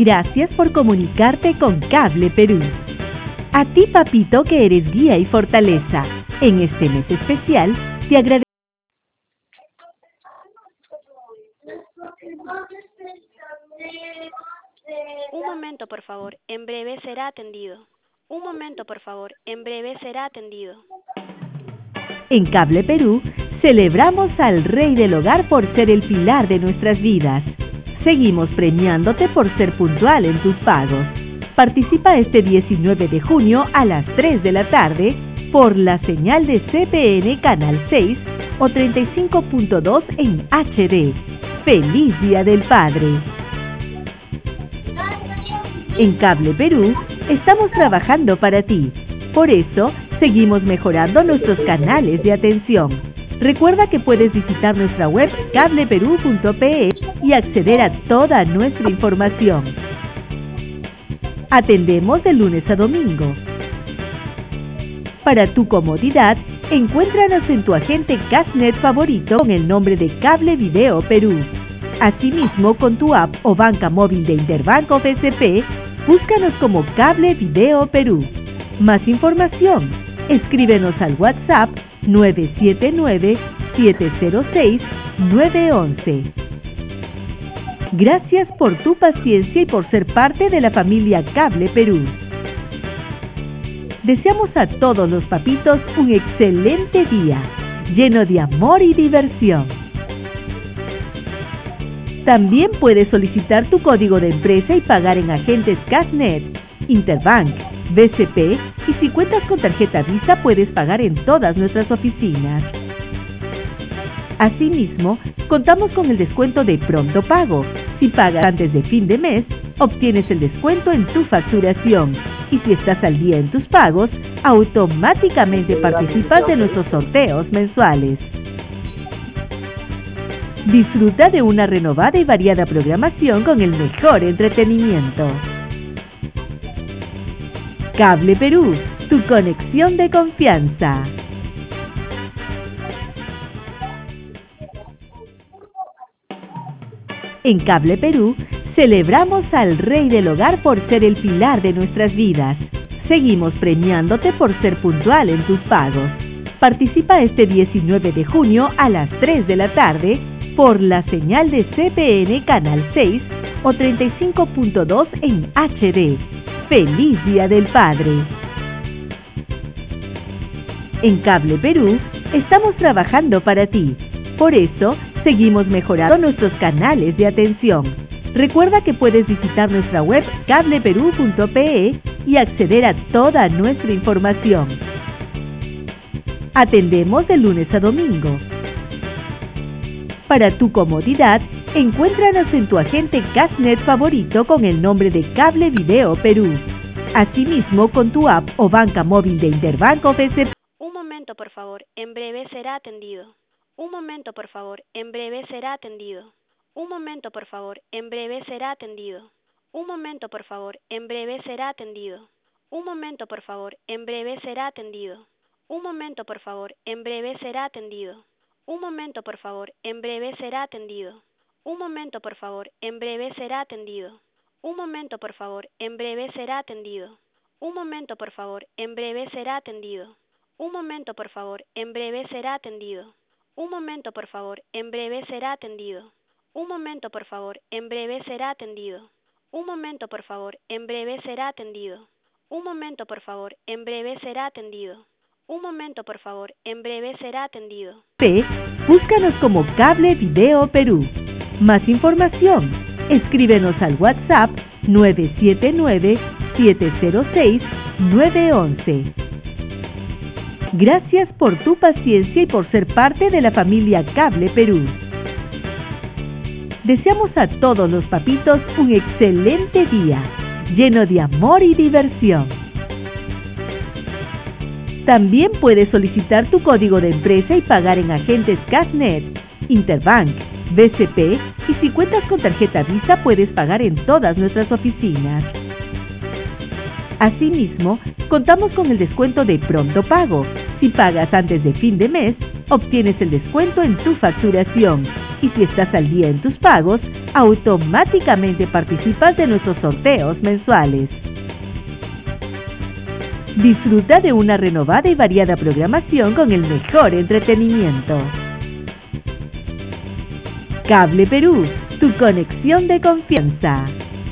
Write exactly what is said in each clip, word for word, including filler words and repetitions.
Gracias por comunicarte con Cable Perú. A ti, papito, que eres guía y fortaleza. En este mes especial, te agradecemos. Un momento, por favor. En breve será atendido. Un momento, por favor. En breve será atendido. En Cable Perú, celebramos al Rey del Hogar por ser el pilar de nuestras vidas. Seguimos premiándote por ser puntual en tus pagos. Participa este diecinueve de junio a las tres de la tarde por la señal de C P N Canal seis o treinta y cinco punto dos en H D. ¡Feliz Día del Padre! En Cable Perú, estamos trabajando para ti. Por eso, seguimos mejorando nuestros canales de atención. Recuerda que puedes visitar nuestra web cable perú punto pe y acceder a toda nuestra información. Atendemos de lunes a domingo. Para tu comodidad, encuéntranos en tu agente Cashnet favorito con el nombre de Cable Video Perú. Asimismo, con tu app o banca móvil de Interbanco B C P, búscanos como Cable Video Perú. Más información, escríbenos al WhatsApp nueve siete nueve, siete cero seis, nueve uno uno. Gracias por tu paciencia y por ser parte de la familia Cable Perú. Deseamos a todos los papitos un excelente día, lleno de amor y diversión. También puedes solicitar tu código de empresa y pagar en agentes Cashnet, Interbank, B C P y si cuentas con tarjeta Visa puedes pagar en todas nuestras oficinas. Asimismo, contamos con el descuento de Pronto Pago. Si pagas antes de fin de mes, obtienes el descuento en tu facturación. Y si estás al día en tus pagos, automáticamente participas de nuestros sorteos mensuales. Disfruta de una renovada y variada programación con el mejor entretenimiento. Cable Perú, tu conexión de confianza. En Cable Perú, celebramos al Rey del Hogar por ser el pilar de nuestras vidas. Seguimos premiándote por ser puntual en tus pagos. Participa este diecinueve de junio a las tres de la tarde por la señal de C P N Canal seis o treinta y cinco punto dos en H D. ¡Feliz Día del Padre! En Cable Perú, estamos trabajando para ti. Por eso, seguimos mejorando nuestros canales de atención. Recuerda que puedes visitar nuestra web cable perú punto pe y acceder a toda nuestra información. Atendemos de lunes a domingo. Para tu comodidad, encuéntranos en tu agente Cashnet favorito con el nombre de Cable Video Perú. Asimismo, con tu app o banca móvil de Interbanco B C P. Un momento, por favor. En breve será atendido. Un momento, por favor. En breve será atendido. Un momento, por favor. En breve será atendido. Un momento, por favor. En breve será atendido. Un momento, por favor. En breve será atendido. Un momento, por favor. En breve será atendido. Un momento, por favor. En breve será atendido. Un momento, por favor. En breve será atendido. Un momento, por favor. En breve será atendido. Un momento, por favor. En breve será atendido. Un momento, por favor. En breve será atendido. Un momento, por favor. En breve será atendido. Un momento, por favor. En breve será atendido. Un momento, por favor. En breve será atendido. Un momento, por favor. En breve será atendido. Un momento, por favor. En breve será atendido. P, búscanos como Cable Video Perú. Más información, escríbenos al WhatsApp nueve siete nueve, siete cero seis, nueve uno uno. Gracias por tu paciencia y por ser parte de la familia Cable Perú. Deseamos a todos los papitos un excelente día, lleno de amor y diversión. También puedes solicitar tu código de empresa y pagar en agentes Cashnet, Interbank, B C P y si cuentas con tarjeta Visa puedes pagar en todas nuestras oficinas. Asimismo, contamos con el descuento de Pronto Pago. Si pagas antes de fin de mes, obtienes el descuento en tu facturación. Y si estás al día en tus pagos, automáticamente participas de nuestros sorteos mensuales. Disfruta de una renovada y variada programación con el mejor entretenimiento. Cable Perú, tu conexión de confianza.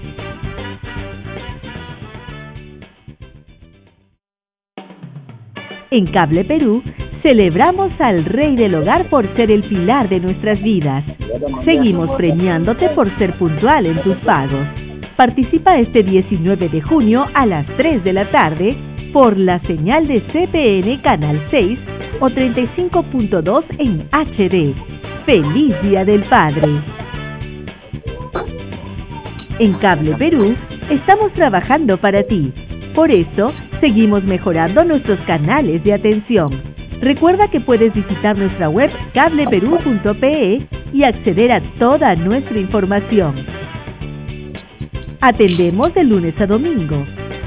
En Cable Perú, celebramos al Rey del Hogar por ser el pilar de nuestras vidas. Seguimos premiándote por ser puntual en tus pagos. Participa este diecinueve de junio a las tres de la tarde por la señal de C P N Canal seis o treinta y cinco punto dos en H D. ¡Feliz Día del Padre! En Cable Perú, estamos trabajando para ti. Por eso, seguimos mejorando nuestros canales de atención. Recuerda que puedes visitar nuestra web cable perú punto pe y acceder a toda nuestra información. Atendemos de lunes a domingo.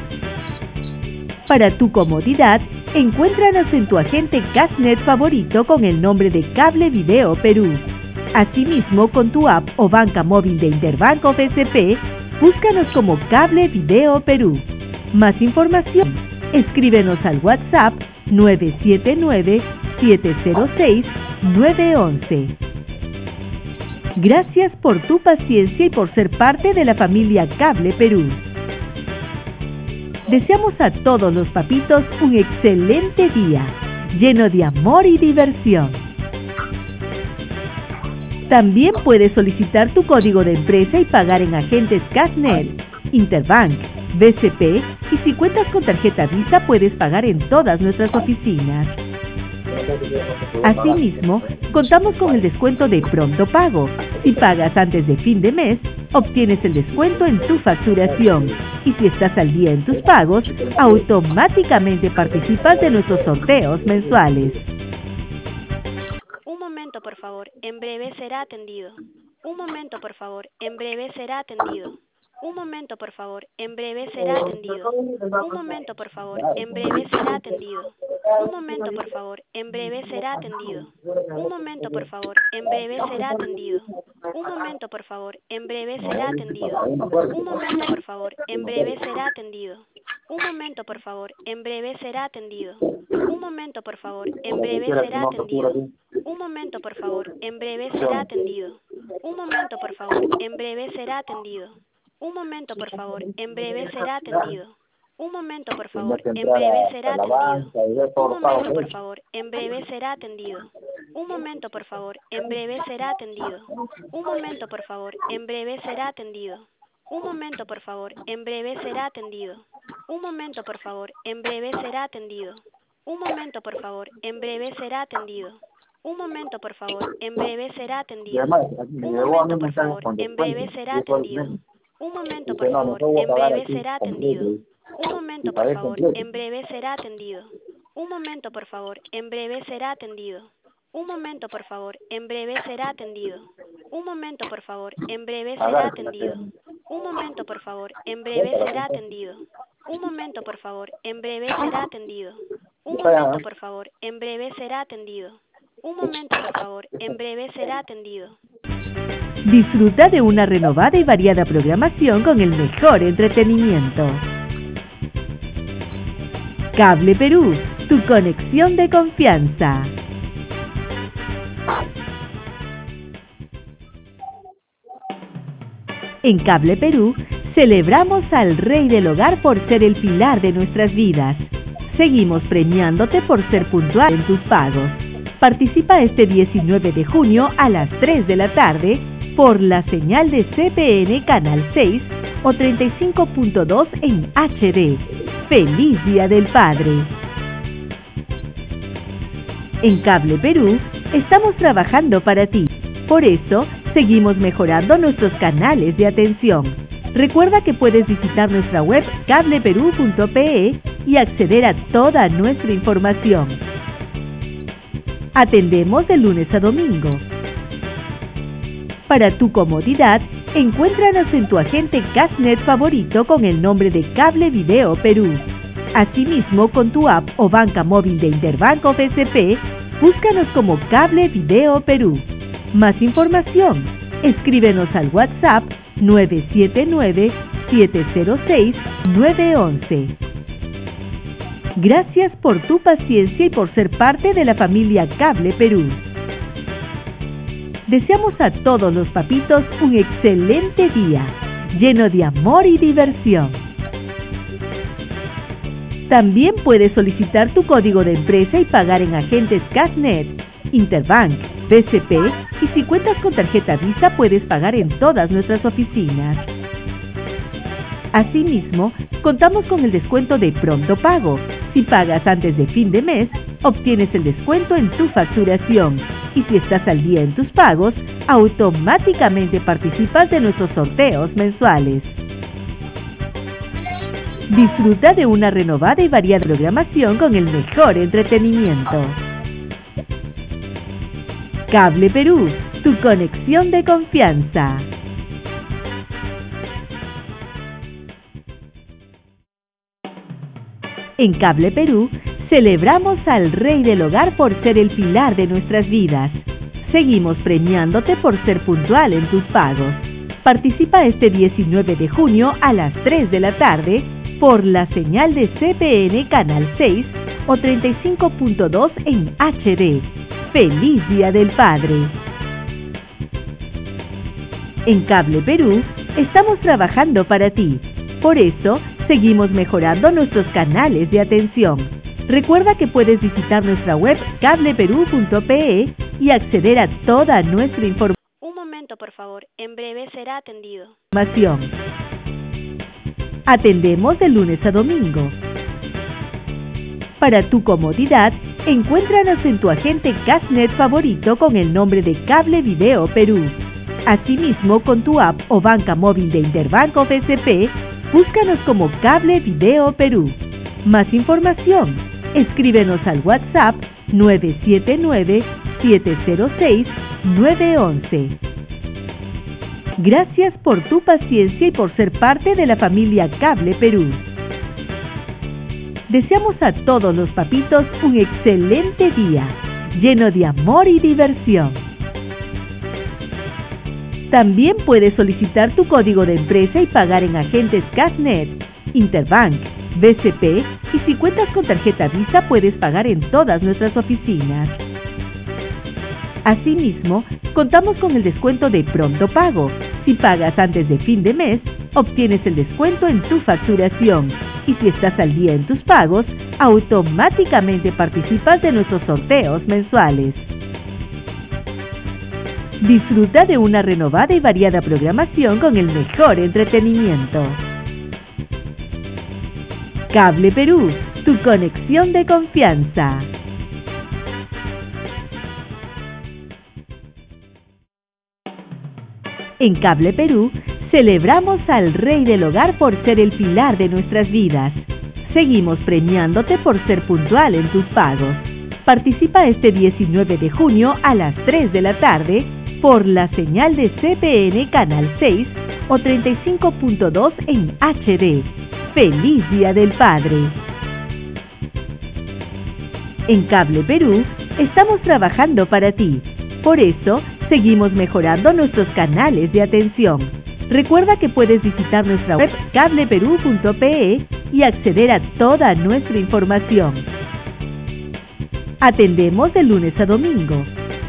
Para tu comodidad, encuéntranos en tu agente Cashnet favorito con el nombre de Cable Video Perú. Asimismo, con tu app o banca móvil de Interbanco B C P, búscanos como Cable Video Perú. Más información, escríbenos al WhatsApp nueve siete nueve, siete cero seis, nueve uno uno. Gracias por tu paciencia y por ser parte de la familia Cable Perú. Deseamos a todos los papitos un excelente día, lleno de amor y diversión. También puedes solicitar tu código de empresa y pagar en agentes Cashnet, Interbank, B C P y si cuentas con tarjeta Visa puedes pagar en todas nuestras oficinas. Asimismo, contamos con el descuento de Pronto Pago. Si pagas antes de fin de mes, obtienes el descuento en tu facturación. Y si estás al día en tus pagos, automáticamente participas de nuestros sorteos mensuales. Un momento, por favor. En breve será atendido. Un momento, por favor. En breve será atendido. Un momento, por favor. En breve será atendido. Un momento, por favor. En breve será atendido. Un momento, por favor. En breve será atendido. Un momento, por favor. En breve será atendido. Un momento, por favor. En breve será atendido. Un momento, por favor. En breve será atendido. Un momento, por favor. En breve será atendido. Un momento, por favor. En breve será atendido. Un momento, por favor. En breve será atendido. Un momento, por favor. En breve será atendido. Un momento, por favor. En breve será atendido. Un momento, por favor. En breve será atendido. Un momento, por favor. En breve será atendido. Un momento, por favor. En breve será atendido. Un momento, por favor. En breve será atendido. Un momento, por favor. En breve será atendido. Un momento, por favor. En breve será atendido. Un momento, por favor. En breve será atendido. Un momento, por favor. En breve será atendido. Un momento, por favor. En breve será atendido. Un momento, por favor. En breve será atendido. Un momento, por favor. En breve será atendido. Un momento, por favor. En breve será atendido. Un momento, por favor. En breve será atendido. Un momento, por favor. En breve será atendido. Un momento, por favor. En breve será atendido. Un momento, por favor. En breve será atendido. Un momento, por favor. En breve será atendido. Un momento, por favor. En breve será atendido. Disfruta de una renovada y variada programación con el mejor entretenimiento. Cable Perú, tu conexión de confianza. En Cable Perú, celebramos al Rey del Hogar por ser el pilar de nuestras vidas. Seguimos premiándote por ser puntual en tus pagos. Participa este diecinueve de junio a las tres de la tarde por la señal de C P N Canal seis o treinta y cinco punto dos en H D. ¡Feliz Día del Padre! En Cable Perú, estamos trabajando para ti. Por eso, seguimos mejorando nuestros canales de atención. Recuerda que puedes visitar nuestra web cable perú punto pe y acceder a toda nuestra información. Atendemos de lunes a domingo. Para tu comodidad, encuéntranos en tu agente Cashnet favorito con el nombre de Cable Video Perú. Asimismo, con tu app o banca móvil de Interbanco B C P, Búscanos como Cable Video Perú. Más información, escríbenos al WhatsApp nueve siete nueve, siete cero seis, nueve uno uno. Gracias por tu paciencia y por ser parte de la familia Cable Perú. Deseamos a todos los papitos un excelente día, lleno de amor y diversión. También puedes solicitar tu código de empresa y pagar en agentes Cashnet, Interbank, B C P, y si cuentas con tarjeta Visa puedes pagar en todas nuestras oficinas. Asimismo, contamos con el descuento de pronto pago. Si pagas antes de fin de mes, obtienes el descuento en tu facturación. Y si estás al día en tus pagos, automáticamente participas de nuestros sorteos mensuales. Disfruta de una renovada y variada programación con el mejor entretenimiento. Cable Perú, tu conexión de confianza. En Cable Perú, celebramos al Rey del Hogar por ser el pilar de nuestras vidas. Seguimos premiándote por ser puntual en tus pagos. Participa este diecinueve de junio a las tres de la tarde por la señal de C P N Canal seis o treinta y cinco punto dos en H D. ¡Feliz Día del Padre! En Cable Perú, estamos trabajando para ti. Por eso, seguimos mejorando nuestros canales de atención. Recuerda que puedes visitar nuestra web cable perú punto pe y acceder a toda nuestra información. Un momento, por favor. En breve será atendido. Atendemos de lunes a domingo. Para tu comodidad, encuéntranos en tu agente Cashnet favorito con el nombre de Cable Video Perú. Asimismo, con tu app o banca móvil de Interbank o B C P, búscanos como Cable Video Perú. Más información, escríbenos al WhatsApp nueve siete nueve, siete cero seis, nueve uno uno. Gracias por tu paciencia y por ser parte de la familia Cable Perú. Deseamos a todos los papitos un excelente día, lleno de amor y diversión. También puedes solicitar tu código de empresa y pagar en agentes Cashnet, Interbank, B C P, y si cuentas con tarjeta Visa puedes pagar en todas nuestras oficinas. Asimismo, contamos con el descuento de pronto pago. Si pagas antes de fin de mes, obtienes el descuento en tu facturación. Y si estás al día en tus pagos, automáticamente participas de nuestros sorteos mensuales. Disfruta de una renovada y variada programación con el mejor entretenimiento. Cable Perú, tu conexión de confianza. En Cable Perú, celebramos al Rey del Hogar por ser el pilar de nuestras vidas. Seguimos premiándote por ser puntual en tus pagos. Participa este diecinueve de junio a las tres de la tarde por la señal de C P N Canal seis o treinta y cinco punto dos en H D. ¡Feliz Día del Padre! En Cable Perú, estamos trabajando para ti. Por eso, seguimos mejorando nuestros canales de atención. Recuerda que puedes visitar nuestra web cable perú punto pe y acceder a toda nuestra información. Atendemos de lunes a domingo.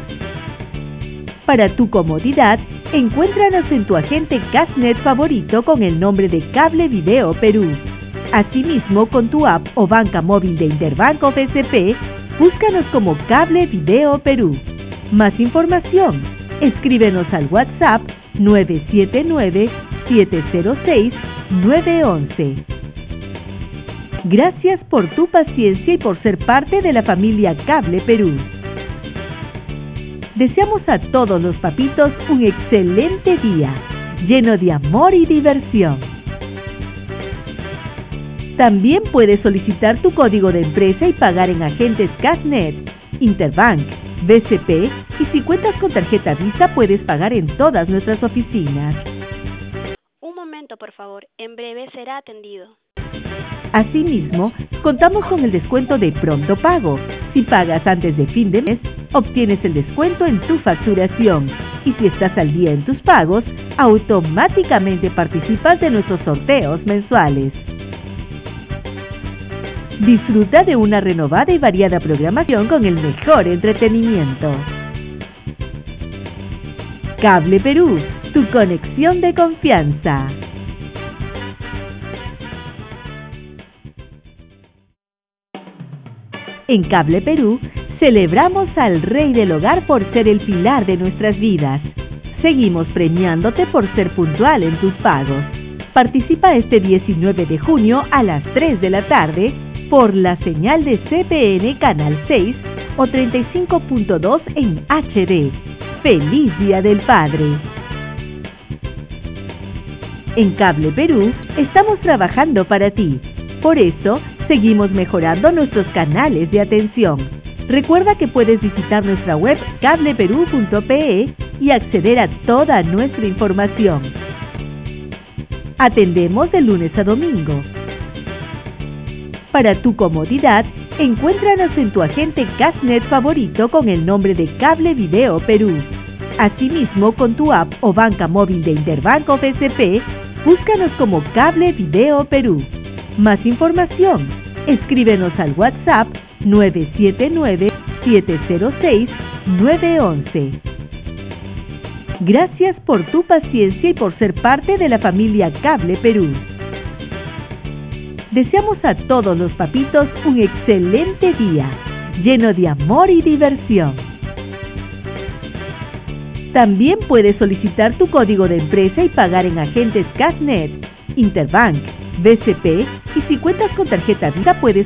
Para tu comodidad, encuéntranos en tu agente Cashnet favorito con el nombre de Cable Video Perú. Asimismo, con tu app o banca móvil de Interbank o B C P, búscanos como Cable Video Perú. Más información, escríbenos al WhatsApp nueve siete nueve, siete cero seis, nueve uno uno. Gracias por tu paciencia y por ser parte de la familia Cable Perú. Deseamos a todos los papitos un excelente día, lleno de amor y diversión. También puedes solicitar tu código de empresa y pagar en agentes Cashnet, Interbank, B C P, y si cuentas con tarjeta Visa puedes pagar en todas nuestras oficinas. Un momento, por favor. En breve será atendido. Asimismo, contamos con el descuento de pronto pago. Si pagas antes de fin de mes, obtienes el descuento en tu facturación. Y si estás al día en tus pagos, automáticamente participas de nuestros sorteos mensuales. Disfruta de una renovada y variada programación con el mejor entretenimiento. Cable Perú, tu conexión de confianza. En Cable Perú, celebramos al Rey del Hogar por ser el pilar de nuestras vidas. Seguimos premiándote por ser puntual en tus pagos. Participa este diecinueve de junio a las tres de la tarde por la señal de C P N Canal seis o treinta y cinco punto dos en H D. ¡Feliz Día del Padre! En Cable Perú estamos trabajando para ti. Por eso, seguimos mejorando nuestros canales de atención. Recuerda que puedes visitar nuestra web cable perú punto pe y acceder a toda nuestra información. Atendemos de lunes a domingo. Para tu comodidad, encuéntranos en tu agente Cashnet favorito con el nombre de Cable Video Perú. Asimismo, con tu app o banca móvil de Interbanco B C P, búscanos como Cable Video Perú. Más información, escríbenos al WhatsApp nueve siete nueve, siete cero seis, nueve uno uno. Gracias por tu paciencia y por ser parte de la familia Cable Perú. Deseamos a todos los papitos un excelente día, lleno de amor y diversión. También puedes solicitar tu código de empresa y pagar en agentes Cashnet, Interbank, B C P y si cuentas con tarjeta Visa puedes